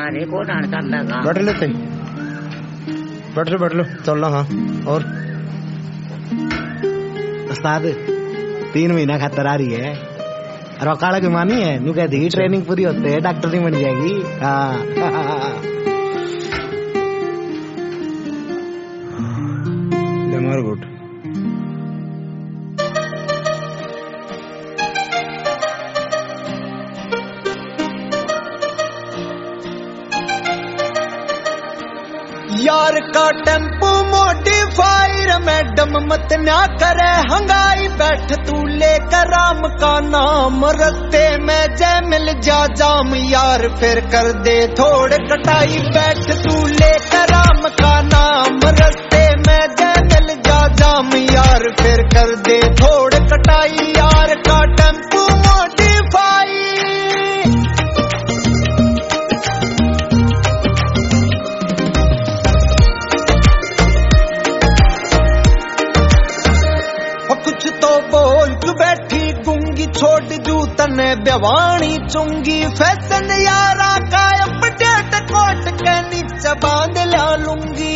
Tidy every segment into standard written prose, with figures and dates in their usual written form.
अरे को डांस करना बैठ लेते बैठ लो चलना। हाँ और उस्ताद 3 महीना खातर आ रही है और काला की मानी है नू कहती ट्रेनिंग पूरी होते है डॉक्टर नहीं बन जाएगी। हाँ वेरी गुड। यार का टेम्पो मॉडिफायर मैडम मत ना करे हंगाई बैठ तू लेकर राम का नाम रस्ते में जय मिल जा जाम यार फिर कर दे थोड़ कटाई बैठ तू लेकर राम का नाम रस्ते में जय मिल जा जाम यार फिर कर दे थोड़ कटाई यार का टेम्पो मॉडिफाई। कुछ तो बोल तू बैठी गूंगी छोड़ जू तने बेवाणी चुंगी फैशन यारा का अपडेट कोट के नीचे बांध ला लूंगी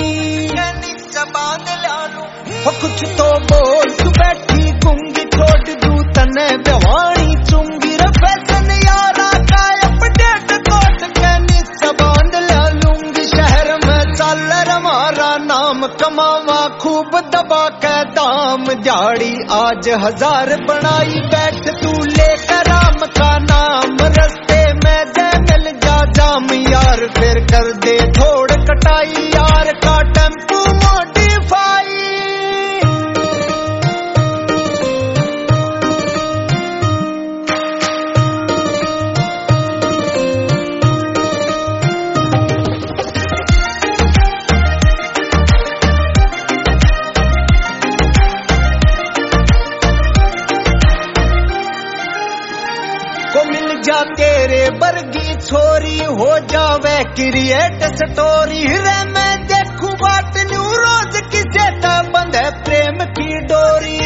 कुछ तो बोल तू बैठी गूंगी छोड़ जू तने बेवाणी चुंगी फैशन यारा का अपडेट कोट के नीचे बांध ला लूंगी शहर में चल हमारा नाम कमावा खूब दबा के दाम दिहाड़ी आज 1000 बनाई बैठ तू लेकर राम का नाम रस्ते में जय मिल जा जाम यार फिर कर दे थोड़ कटाई यार का टेम्पो मॉडिफाई। जा तेरे बरगी छोरी हो जावे क्रिएट स्टोरी रे मैं देखूं बात न्यू रोज किसे बंद है प्रेम की डोरी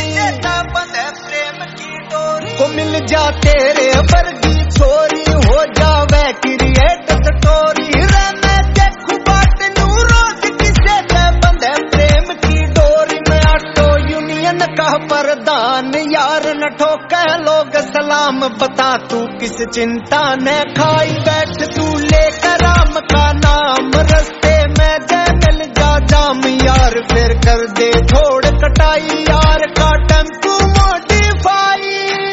को मिल जा तेरे बरगी छोरी हो जावे क्रिएट स्टोरी रे मैं देखूं बात न्यू रोज किसे बंद है प्रेम की डोरी में ऑटो यूनियन का प्रधान यार न ठोके लोग सलाम बता तू किस चिंता ने खाई बैठ तू लेकर राम का नाम रस्ते में जय मिल जा जाम यार फिर कर दे थोड़ कटाई यार का टेम्पो मॉडिफाई।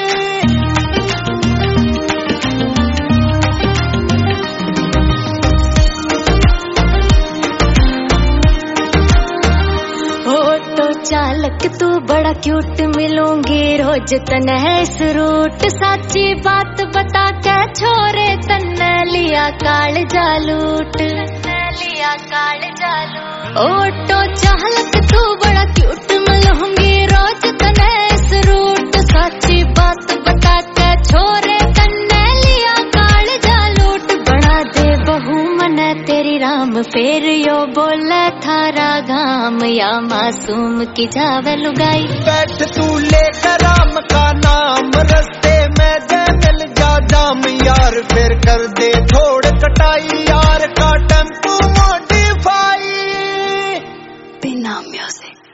ऑटो चालक तू बड़ा क्यूट मिलूंगी रोज तने इस रूट साची बात बता के छोरे तन्ने लिया काल जालूट ऑटो चालक तू बड़ा क्यूट मिलूंगी रोज तने इस रूट साची बात बता के छोरे तन्ने लिया काल जालूट बना दे बहू मने तेरी राम फेर यो बोले थारा गाम या मासूम की जावे लुगाई बैठ तू लेकर राम का नाम रस्ते में जय मिल जा जाम यार फिर कर दे थोड़ कटाई यार का टेम्पो मॉडिफाई। बिना म्यूजिक